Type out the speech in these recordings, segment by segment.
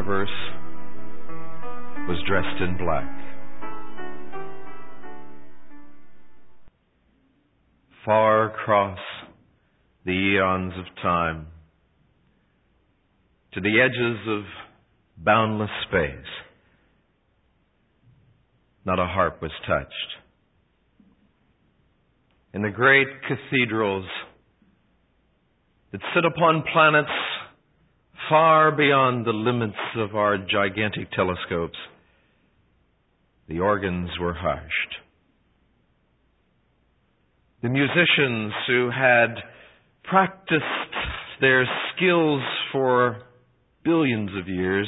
universe was dressed in black. Far across the eons of time, to the edges of boundless space, not a harp was touched. In the great cathedrals that sit upon planets far beyond the limits of our gigantic telescopes, the organs were hushed. The musicians who had practiced their skills for billions of years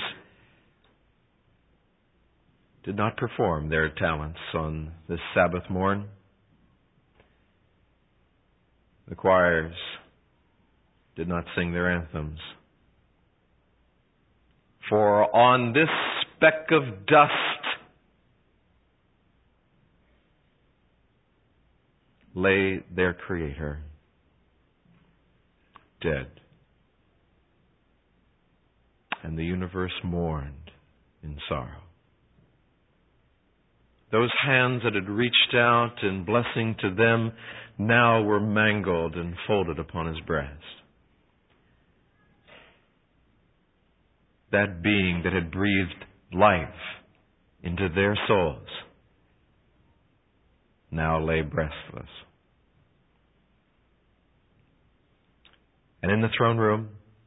did not perform their talents on this Sabbath morn. The choirs did not sing their anthems. For on this speck of dust lay their Creator, dead. And the universe mourned in sorrow. Those hands that had reached out in blessing to them now were mangled and folded upon His breast. That being that had breathed life into their souls now lay breathless. And in the throne room,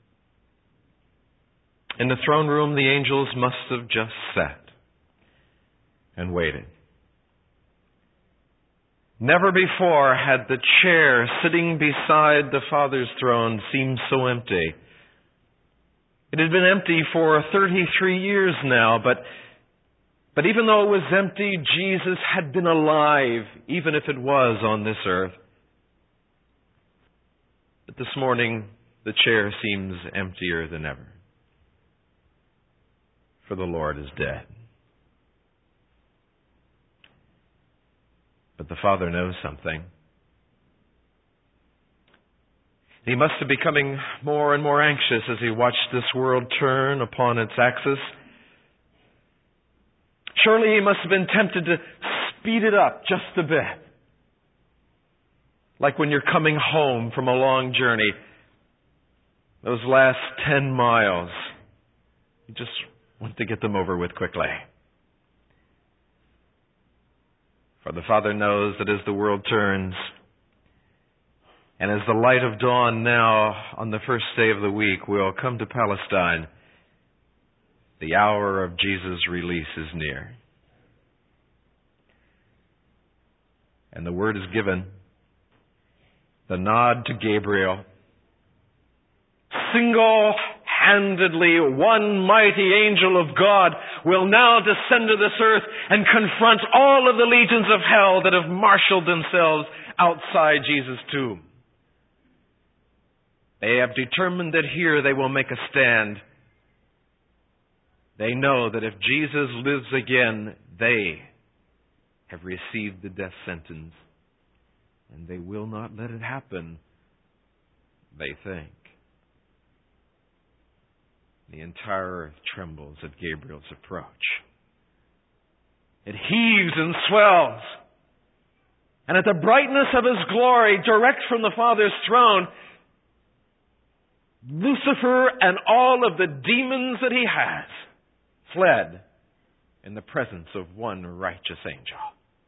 the angels must have just sat and waited. Never before had the chair sitting beside the Father's throne seemed so empty. It had been empty for 33 years now, but even though it was empty, Jesus had been alive, even if it was on this earth. But this morning, the chair seems emptier than ever. For the Lord is dead. But the Father knows something. He must have been becoming more and more anxious as He watched this world turn upon its axis. Surely He must have been tempted to speed it up just a bit. Like when you're coming home from a long journey, those last 10 miles, you just want to get them over with quickly. For the Father knows that as the world turns, and as the light of dawn now on the first day of the week will come to Palestine, the hour of Jesus' release is near. And the word is given, the nod to Gabriel. Single-handedly, one mighty angel of God will now descend to this earth and confront all of the legions of hell that have marshaled themselves outside Jesus' tomb. They have determined that here they will make a stand. They know that if Jesus lives again, they have received the death sentence. And they will not let it happen, they think. The entire earth trembles at Gabriel's approach. It heaves and swells. And at the brightness of His glory, direct from the Father's throne, Lucifer and all of the demons that he has fled in the presence of one righteous angel.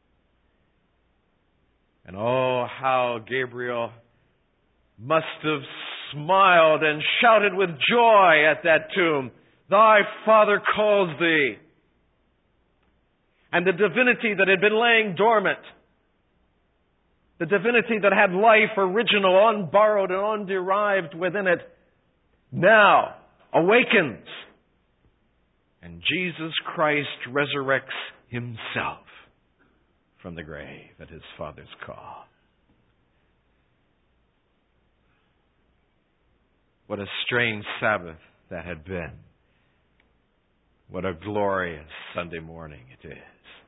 And oh, how Gabriel must have smiled and shouted with joy at that tomb, "Thy Father calls thee." And the divinity that had been laying dormant, the divinity that had life original, unborrowed and underived within it, now awakens. And Jesus Christ resurrects Himself from the grave at His Father's call. What a strange Sabbath that had been. What a glorious Sunday morning it is.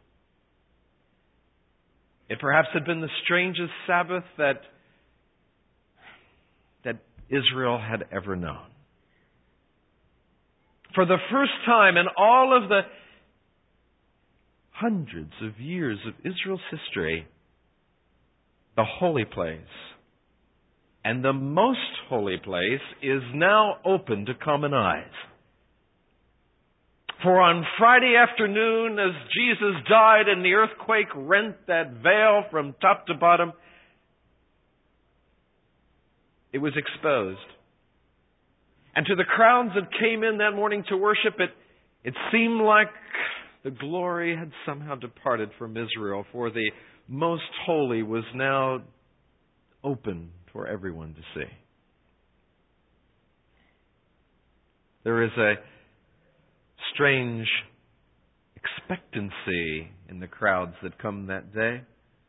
It perhaps had been the strangest Sabbath that Israel had ever known. For the first time in all of the hundreds of years of Israel's history, the holy place and the most holy place is now open to common eyes. For on Friday afternoon, as Jesus died and the earthquake rent that veil from top to bottom, it was exposed. And to the crowds that came in that morning to worship, it seemed like the glory had somehow departed from Israel, for the most holy was now open for everyone to see. There is a strange expectancy in the crowds that come that day.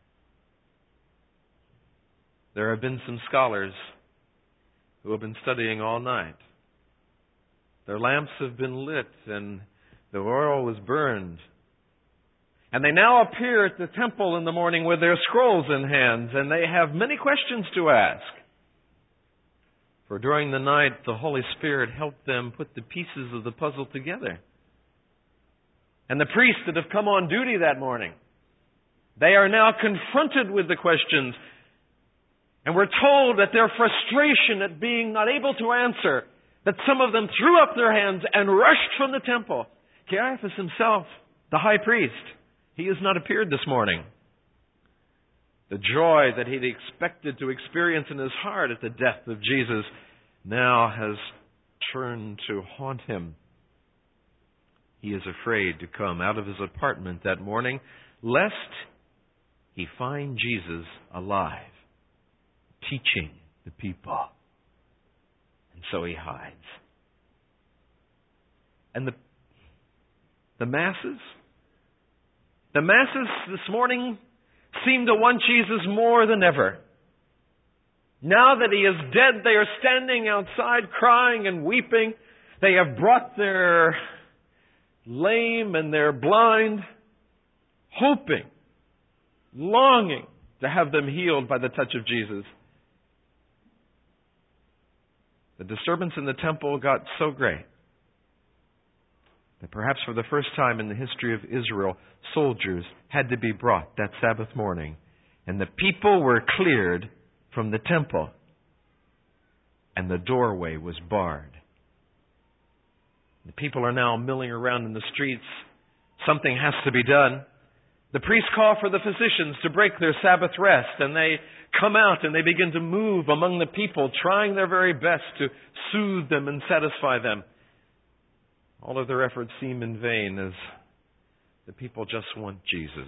There have been some scholars who have been studying all night. Their lamps have been lit and the oil was burned. And they now appear at the temple in the morning with their scrolls in hands, and they have many questions to ask. For during the night, the Holy Spirit helped them put the pieces of the puzzle together. And the priests that have come on duty that morning, they are now confronted with the questions. And we're told that their frustration at being not able to answer, that some of them threw up their hands and rushed from the temple. Caiaphas himself, the high priest, he has not appeared this morning. The joy that he'd expected to experience in his heart at the death of Jesus now has turned to haunt him. He is afraid to come out of his apartment that morning, lest he find Jesus alive, teaching the people. And so he hides. And the masses this morning seem to want Jesus more than ever. Now that he is dead, they are standing outside crying and weeping. They have brought their lame and their blind, hoping, longing to have them healed by the touch of Jesus. The disturbance in the temple got so great that perhaps for the first time in the history of Israel, soldiers had to be brought that Sabbath morning. And the people were cleared from the temple. And the doorway was barred. The people are now milling around in the streets. Something has to be done. The priests call for the physicians to break their Sabbath rest, and they come out and they begin to move among the people, trying their very best to soothe them and satisfy them. All of their efforts seem in vain, as the people just want Jesus.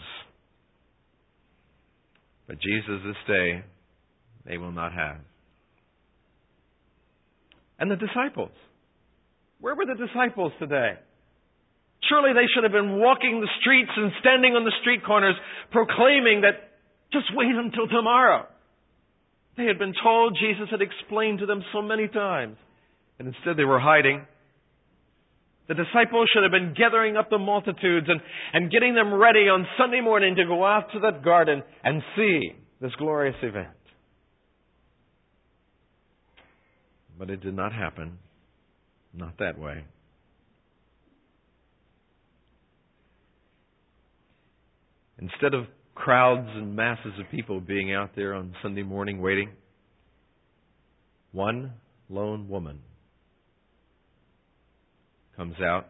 But Jesus this day they will not have. And the disciples. Where were the disciples today? Surely they should have been walking the streets and standing on the street corners proclaiming that just wait until tomorrow. They had been told, Jesus had explained to them so many times. And instead they were hiding. The disciples should have been gathering up the multitudes and getting them ready on Sunday morning to go out to that garden and see this glorious event. But it did not happen. Not that way. Instead of crowds and masses of people being out there on Sunday morning waiting, one lone woman comes out.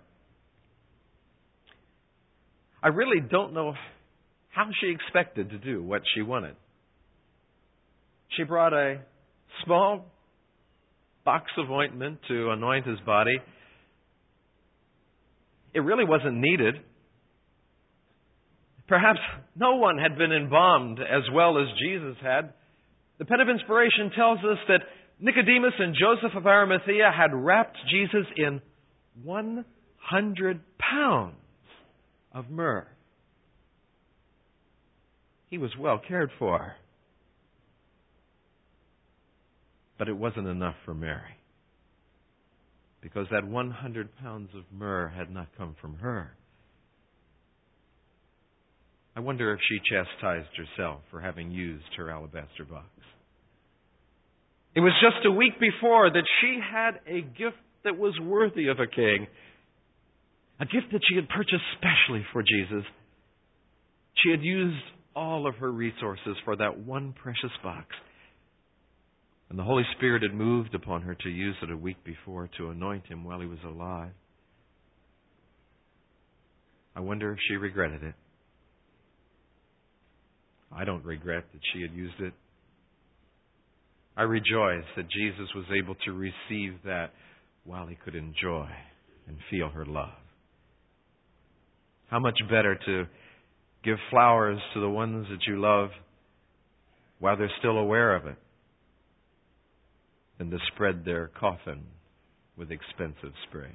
I really don't know how she expected to do what she wanted. She brought a small box of ointment to anoint his body. It really wasn't needed. Perhaps no one had been embalmed as well as Jesus had. The Pen of Inspiration tells us that Nicodemus and Joseph of Arimathea had wrapped Jesus in 100 pounds of myrrh. He was well cared for. But it wasn't enough for Mary. Because that 100 pounds of myrrh had not come from her. I wonder if she chastised herself for having used her alabaster box. It was just a week before that she had a gift that was worthy of a king. a gift that she had purchased specially for Jesus. She had used all of her resources for that one precious box. And the Holy Spirit had moved upon her to use it a week before to anoint him while he was alive. I wonder if she regretted it. I don't regret that she had used it. I rejoice that Jesus was able to receive that while he could enjoy and feel her love. How much better to give flowers to the ones that you love while they're still aware of it than to spread their coffin with expensive sprays.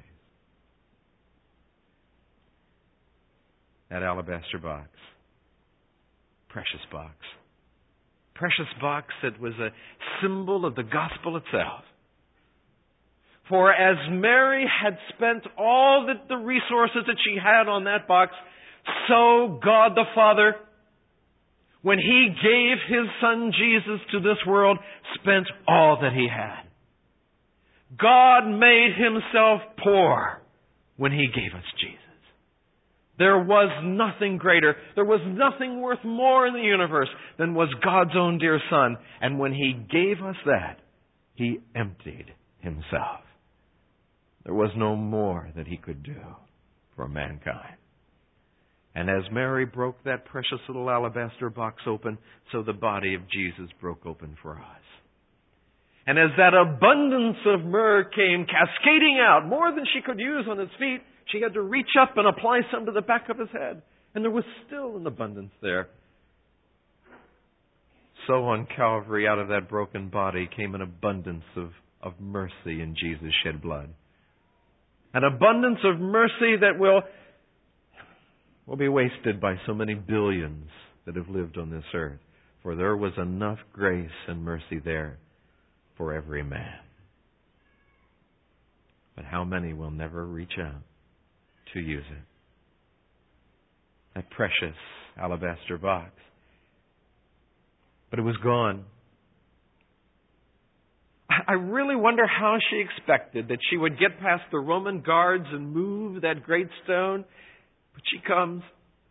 That alabaster box. Precious box. Precious box that was a symbol of the gospel itself. For as Mary had spent all the resources that she had on that box, so God the Father, when He gave His Son Jesus to this world, spent all that He had. God made Himself poor when He gave us Jesus. There was nothing greater, there was nothing worth more in the universe than was God's own dear Son. And when He gave us that, He emptied Himself. There was no more that He could do for mankind. And as Mary broke that precious little alabaster box open, so the body of Jesus broke open for us. And as that abundance of myrrh came cascading out, more than she could use on His feet, she had to reach up and apply some to the back of His head. And there was still an abundance there. So on Calvary, out of that broken body, came an abundance of mercy in Jesus' shed blood. An abundance of mercy that will be wasted by so many billions that have lived on this earth. For there was enough grace and mercy there for every man. But how many will never reach out to use it? That precious alabaster box. But it was gone. I really wonder how she expected that she would get past the Roman guards and move that great stone. But she comes.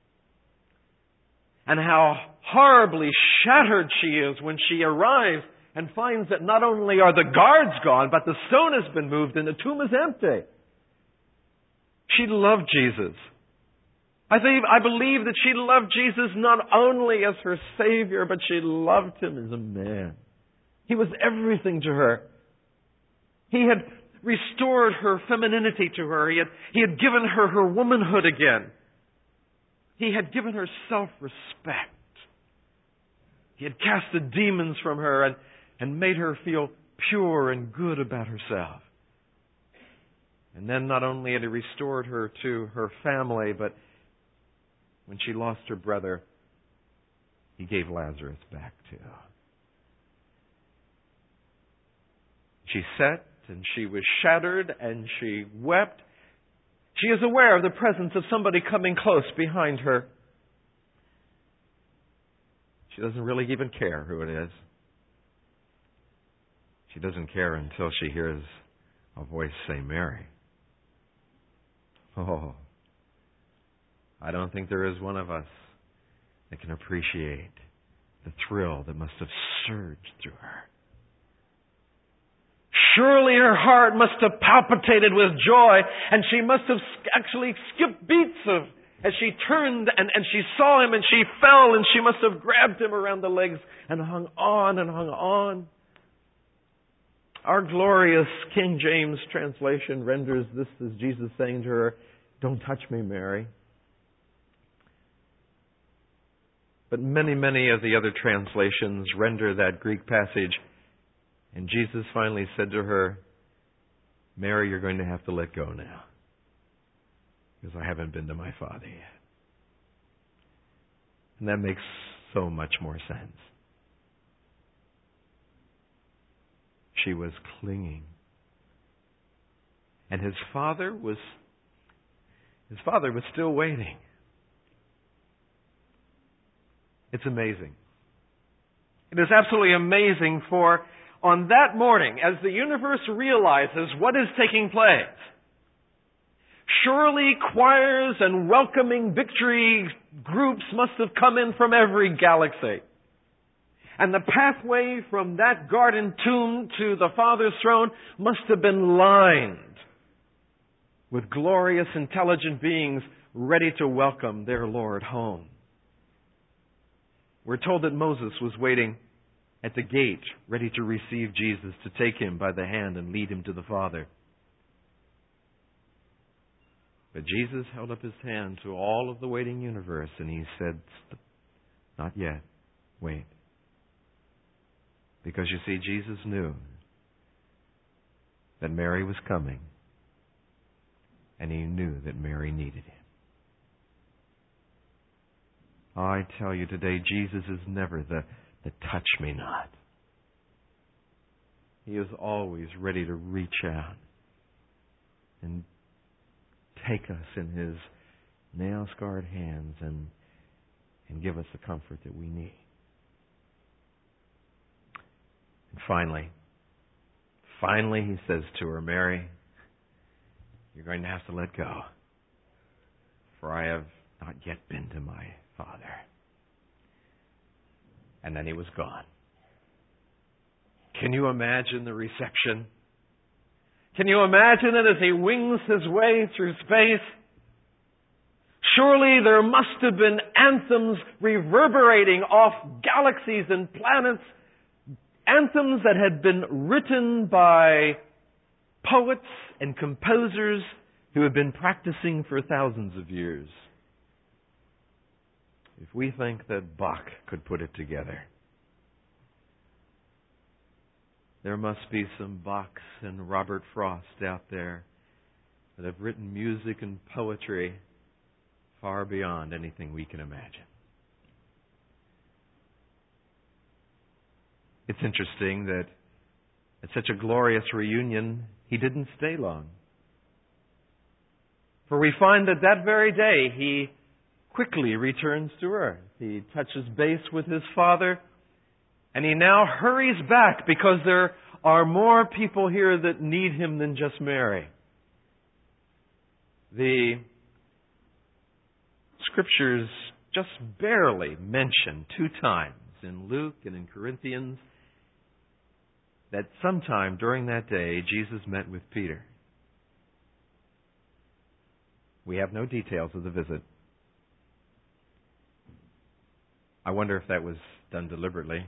And how horribly shattered she is when she arrives and finds that not only are the guards gone, but the stone has been moved and the tomb is empty. She loved Jesus. I believe that she loved Jesus not only as her Savior, but she loved Him as a man. He was everything to her. He had restored her femininity to her. He had given her her womanhood again. He had given her self-respect. He had cast the demons from her and made her feel pure and good about herself. And then not only had He restored her to her family, but when she lost her brother, He gave Lazarus back too. She sat and she was shattered and she wept. She is aware of the presence of somebody coming close behind her. She doesn't really even care who it is. She doesn't care until she hears a voice say, "Mary." Oh, I don't think there is one of us that can appreciate the thrill that must have surged through her. Surely her heart must have palpitated with joy, and she must have actually skipped beats as she turned and she saw Him and she fell, and she must have grabbed Him around the legs and hung on and hung on. Our glorious King James translation renders this as Jesus saying to her, "Don't touch me, Mary." But many, many of the other translations render that Greek passage, and Jesus finally said to her, "Mary, you're going to have to let go now, because I haven't been to my Father yet." And that makes so much more sense. She was clinging. And His Father was still waiting. It's amazing. It is absolutely amazing, for on that morning, as the universe realizes what is taking place, Surely choirs and welcoming victory groups must have come in from every galaxy. And the pathway from that garden tomb to the Father's throne must have been lined with glorious, intelligent beings ready to welcome their Lord home. We're told that Moses was waiting at the gate, ready to receive Jesus, to take him by the hand and lead him to the Father. But Jesus held up his hand to all of the waiting universe and he said, "Not yet. Wait." Because you see, Jesus knew that Mary was coming, and he knew that Mary needed him. I tell you today, Jesus is never the touch-me-not. He is always ready to reach out and take us in His nail-scarred hands and give us the comfort that we need. And finally, He says to her, "Mary, you're going to have to let go, for I have not yet been to my Father." And then He was gone. Can you imagine the reception? Can you imagine it as He wings His way through space? Surely there must have been anthems reverberating off galaxies and planets, anthems that had been written by poets and composers who had been practicing for thousands of years. If we think that Bach could put it together, there must be some Bachs and Robert Frost out there that have written music and poetry far beyond anything we can imagine. It's interesting that at such a glorious reunion, He didn't stay long. For we find that that very day, He quickly returns to earth. He touches base with His Father, and He now hurries back because there are more people here that need Him than just Mary. The Scriptures just barely mention 2 times in Luke and in Corinthians that sometime during that day Jesus met with Peter. We have no details of the visit. I wonder if that was done deliberately.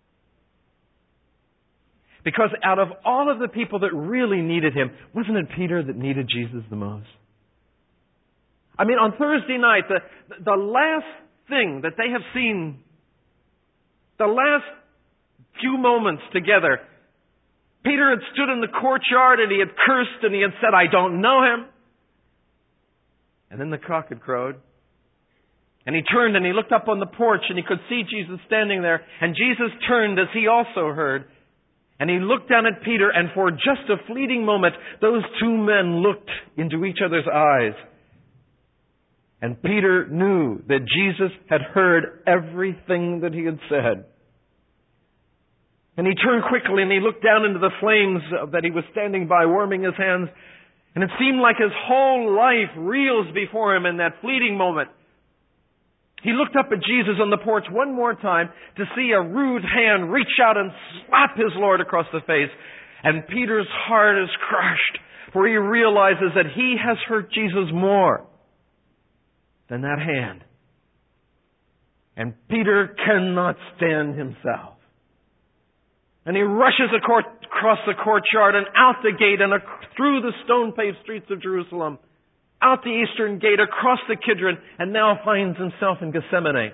Because out of all of the people that really needed Him, wasn't it Peter that needed Jesus the most? I mean, on Thursday night, the last thing that they have seen, the last few moments together, Peter had stood in the courtyard and he had cursed and he had said, "I don't know Him." And then the cock had crowed. And he turned and he looked up on the porch and he could see Jesus standing there. And Jesus turned as he also heard. And he looked down at Peter, and for just a fleeting moment, those 2 men looked into each other's eyes. And Peter knew that Jesus had heard everything that he had said. And he turned quickly and he looked down into the flames that he was standing by, warming his hands. And it seemed like his whole life reels before him in that fleeting moment. He looked up at Jesus on the porch one more time to see a rude hand reach out and slap his Lord across the face. And Peter's heart is crushed, for he realizes that he has hurt Jesus more than that hand. And Peter cannot stand himself. And he rushes across the courtyard and out the gate and through the stone-paved streets of Jerusalem, out the eastern gate, across the Kidron, and now finds himself in Gethsemane.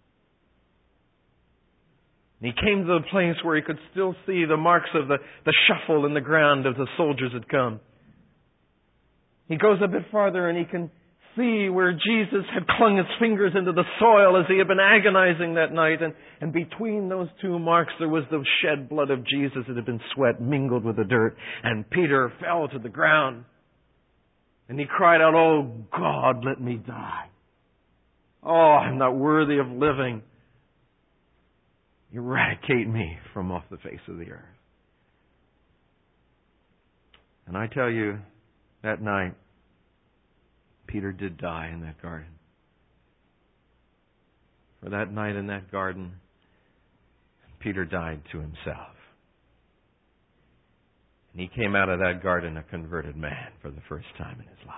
And he came to the place where he could still see the marks of the shuffle in the ground as the soldiers had come. He goes a bit farther and he can see where Jesus had clung his fingers into the soil as he had been agonizing that night. And between those 2 marks there was the shed blood of Jesus that had been sweat mingled with the dirt. And Peter fell to the ground. And he cried out, "Oh God, let me die. Oh, I'm not worthy of living. Eradicate me from off the face of the earth." And I tell you, that night, Peter did die in that garden. For that night in that garden, Peter died to himself. And he came out of that garden a converted man for the first time in his life.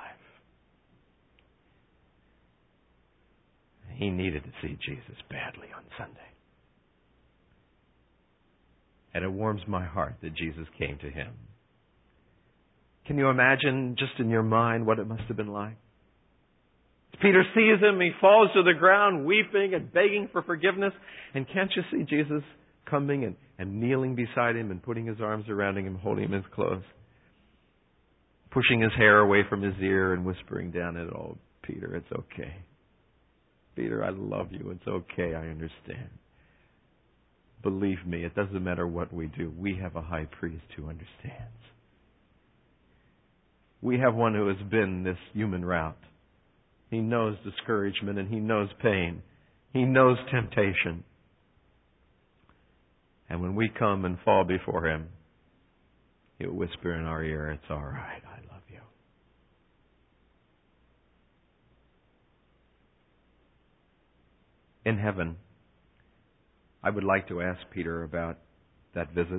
He needed to see Jesus badly on Sunday. And it warms my heart that Jesus came to him. Can you imagine just in your mind what it must have been like? Peter sees him, he falls to the ground weeping and begging for forgiveness. And can't you see Jesus coming and kneeling beside him and putting his arms around him, holding him close, pushing his hair away from his ear and whispering down it, "Oh, Peter, it's okay. Peter, I love you. It's okay. I understand. Believe me, it doesn't matter what we do. We have a high priest who understands. We have one who has been this human route. He knows discouragement and he knows pain. He knows temptation. And when we come and fall before him, he'll whisper in our ear, 'It's all right. I love you.'" In heaven, I would like to ask Peter about that visit.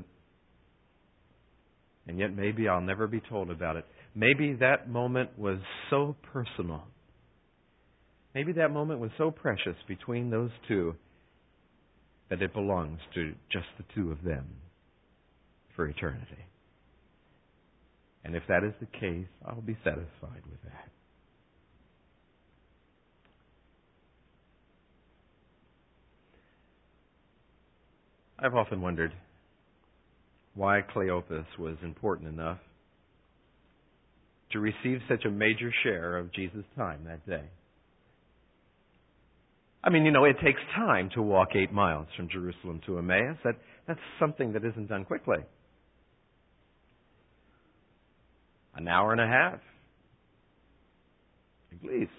And yet maybe I'll never be told about it. Maybe that moment was so personal. Maybe that moment was so precious between those two that it belongs to just the two of them for eternity. And if that is the case, I'll be satisfied with that. I've often wondered why Cleopas was important enough to receive such a major share of Jesus' time that day. I mean, it takes time to walk 8 miles from Jerusalem to Emmaus. That's something that isn't done quickly. An hour and a half, at least.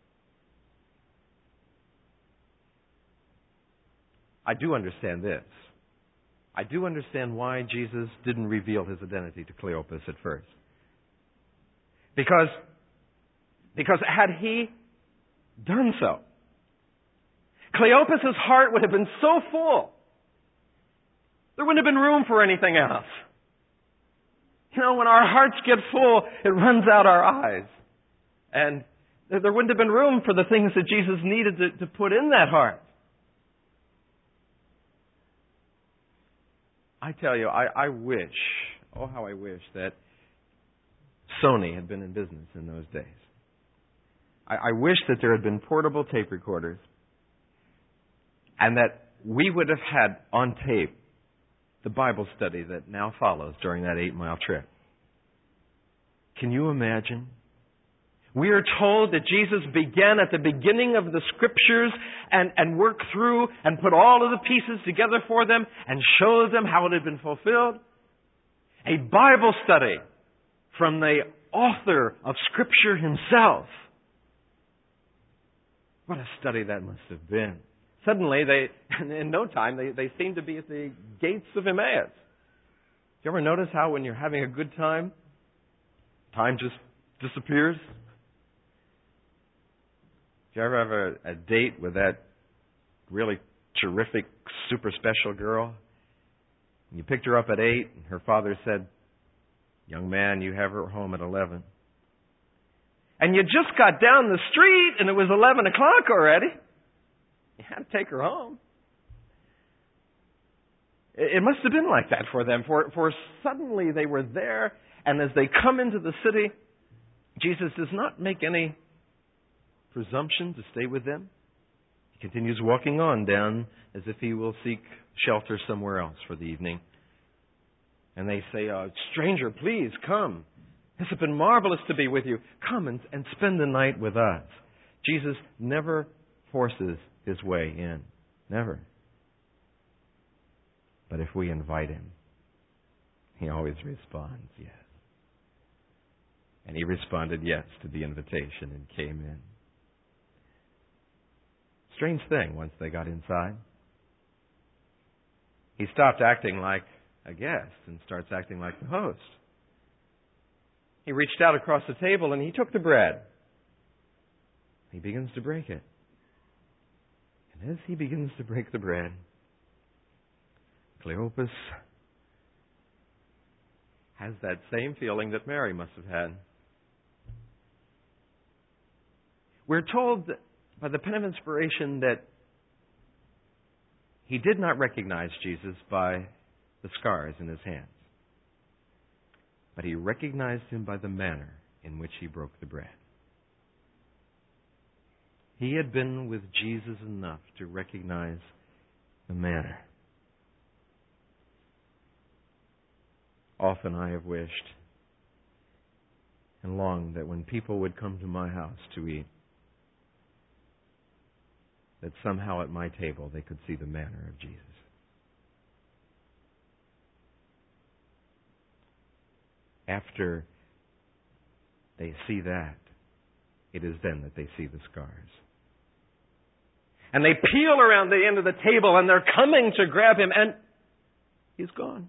I do understand this. I do understand why Jesus didn't reveal his identity to Cleopas at first. Because had he done so, Cleopas' heart would have been so full, there wouldn't have been room for anything else. When our hearts get full, it runs out our eyes. And there wouldn't have been room for the things that Jesus needed to put in that heart. I tell you, I wish, oh how I wish that Sony had been in business in those days. I wish that there had been portable tape recorders and that we would have had on tape the Bible study that now follows during that 8-mile trip. Can you imagine? We are told that Jesus began at the beginning of the Scriptures and worked through and put all of the pieces together for them and showed them how it had been fulfilled. A Bible study from the author of Scripture himself. What a study that must have been. Suddenly, in no time, they seem to be at the gates of Emmaus. Do you ever notice how when you're having a good time just disappears? Do you ever have a date with that really terrific, super special girl? And you picked her up at 8, and her father said, "Young man, you have her home at 11. And you just got down the street, and it was 11 o'clock already. You had to take her home. It must have been like that for them, for suddenly they were there, and as they come into the city, Jesus does not make any presumption to stay with them. He continues walking on down as if he will seek shelter somewhere else for the evening. And they say, "Stranger, please come. This has been marvelous to be with you. Come and spend the night with us." Jesus never forces his way in. Never. But if we invite him, he always responds yes. And he responded yes to the invitation and came in. Strange thing once they got inside. He stopped acting like a guest and starts acting like the host. He reached out across the table and he took the bread. He begins to break it. And as he begins to break the bread, Cleopas has that same feeling that Mary must have had. We're told by the pen of inspiration that he did not recognize Jesus by the scars in his hands, but he recognized him by the manner in which he broke the bread. He had been with Jesus enough to recognize the manner. Often I have wished and longed that when people would come to my house to eat, that somehow at my table they could see the manner of Jesus. After they see that, it is then that they see the scars. And they peel around the end of the table and they're coming to grab him and he's gone.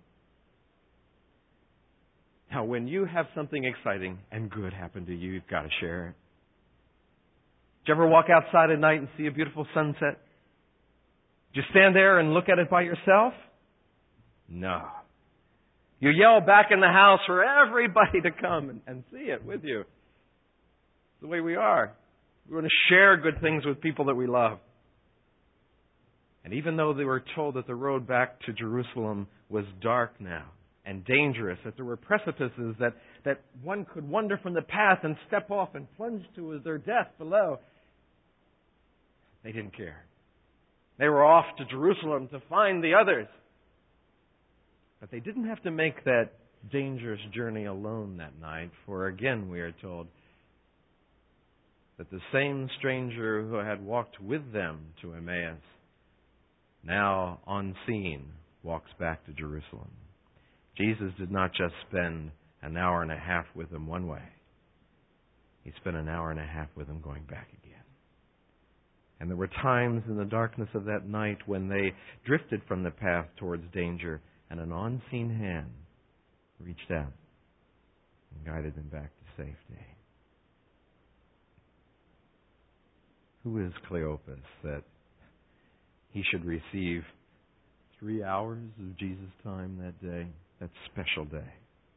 Now, when you have something exciting and good happen to you, you've got to share it. Did you ever walk outside at night and see a beautiful sunset? Did you stand there and look at it by yourself? No. You yell back in the house for everybody to come and see it with you. It's the way we are. We want to share good things with people that we love. And even though they were told that the road back to Jerusalem was dark now and dangerous, that there were precipices that one could wander from the path and step off and plunge to their death below, they didn't care. They were off to Jerusalem to find the others. But they didn't have to make that dangerous journey alone that night, for again we are told that the same stranger who had walked with them to Emmaus now, unseen, walks back to Jerusalem. Jesus did not just spend an hour and a half with them one way. He spent an hour and a half with them going back again. And there were times in the darkness of that night when they drifted from the path towards danger, and an unseen hand reached out and guided them back to safety. Who is Cleopas that he should receive 3 hours of Jesus' time that day, that special day?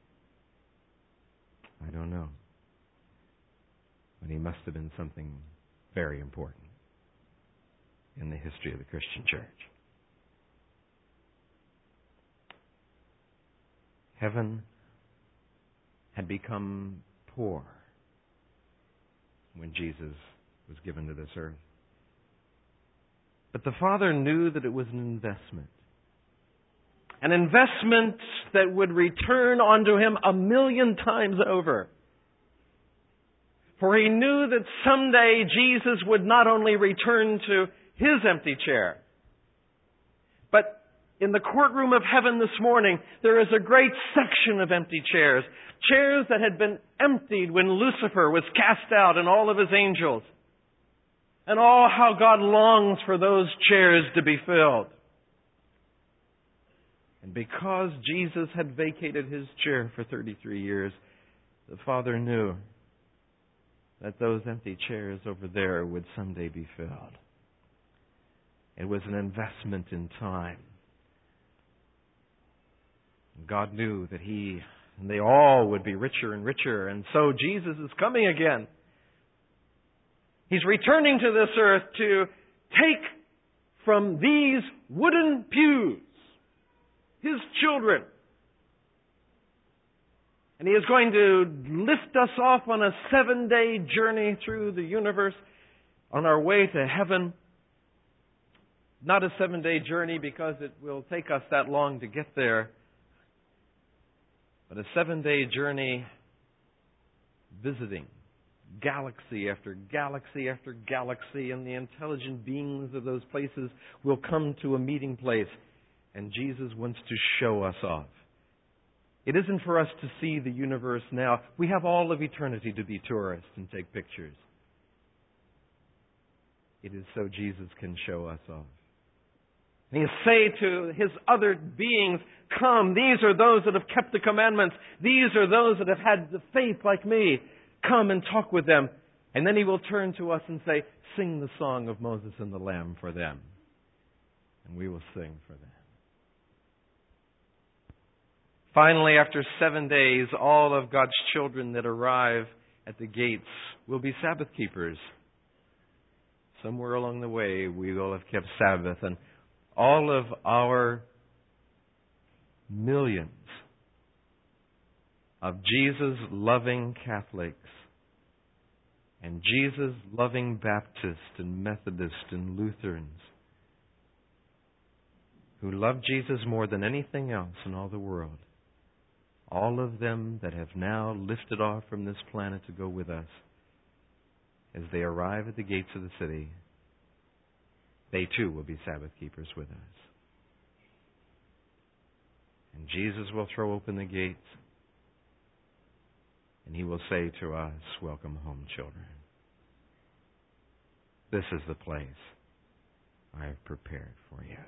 I don't know. But he must have been something very important in the history of the Christian church. Heaven had become poor when Jesus was given to this earth. But the Father knew that it was an investment. An investment that would return onto him 1,000,000 times over. For he knew that someday Jesus would not only return to his empty chair, but in the courtroom of heaven this morning, there is a great section of empty chairs. Chairs that had been emptied when Lucifer was cast out and all of his angels. And oh, how God longs for those chairs to be filled. And because Jesus had vacated his chair for 33 years, the Father knew that those empty chairs over there would someday be filled. It was an investment in time. God knew that he and they all would be richer and richer, and so Jesus is coming again. He's returning to this earth to take from these wooden pews his children. And he is going to lift us off on a 7-day journey through the universe on our way to heaven. Not a 7-day journey because it will take us that long to get there, but a 7-day journey visiting galaxy after galaxy after galaxy, and the intelligent beings of those places will come to a meeting place, and Jesus wants to show us off. It isn't for us to see the universe now. We have all of eternity to be tourists and take pictures. It is so Jesus can show us off. And he'll say to his other beings, come, these are those that have kept the commandments. These are those that have had the faith like me. Come and talk with them. And then He will turn to us and say, sing the song of Moses and the Lamb for them. And we will sing for them. Finally, after 7 days, all of God's children that arrive at the gates will be Sabbath keepers. Somewhere along the way, we will have kept Sabbath, and all of our millions of Jesus-loving Catholics and Jesus-loving Baptists and Methodists and Lutherans who love Jesus more than anything else in all the world, all of them that have now lifted off from this planet to go with us, as they arrive at the gates of the city, they too will be Sabbath keepers with us. And Jesus will throw open the gates, and He will say to us, welcome home, children. This is the place I have prepared for you.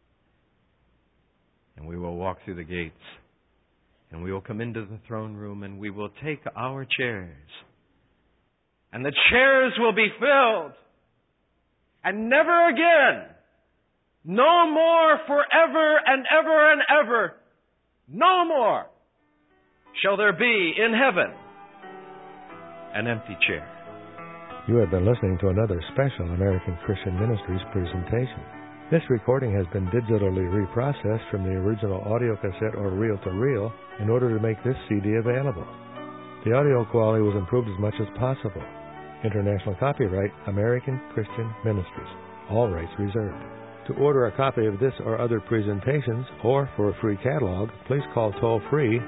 And we will walk through the gates, and we will come into the throne room, and we will take our chairs. And the chairs will be filled. And never again, no more forever and ever and ever, no more shall there be in heaven an empty chair. You have been listening to another special American Christian Ministries presentation. This recording has been digitally reprocessed from the original audio cassette or reel-to-reel in order to make this CD available. The audio quality was improved as much as possible. International copyright, American Christian Ministries. All rights reserved. To order a copy of this or other presentations, or for a free catalog, please call toll-free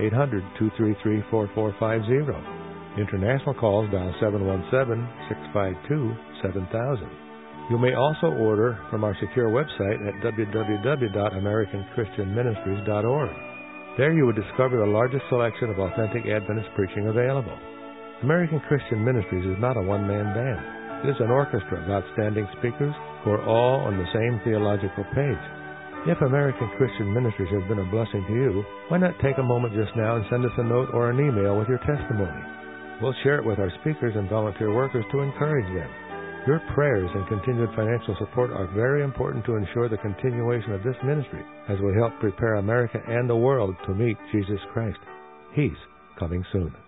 800-233-4450. International calls dial 717-652-7000. You may also order from our secure website at www.americanchristianministries.org. There you will discover the largest selection of authentic Adventist preaching available. American Christian Ministries is not a one-man band. It is an orchestra of outstanding speakers who are all on the same theological page. If American Christian Ministries has been a blessing to you, why not take a moment just now and send us a note or an email with your testimony? We'll share it with our speakers and volunteer workers to encourage them. Your prayers and continued financial support are very important to ensure the continuation of this ministry as we help prepare America and the world to meet Jesus Christ. He's coming soon.